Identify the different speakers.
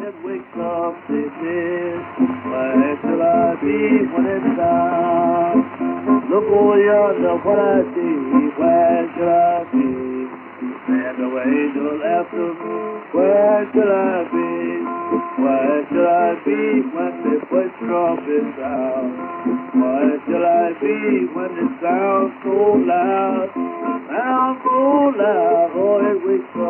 Speaker 1: it wakes up, they said, where shall I be when it's down? Look over yonder, what I see, where shall I be? And the angel after me, where shall I be? Where shall I be when the first trumpet sounds? Where shall I be when it sounds so loud? Sounds so loud, oh, it wakes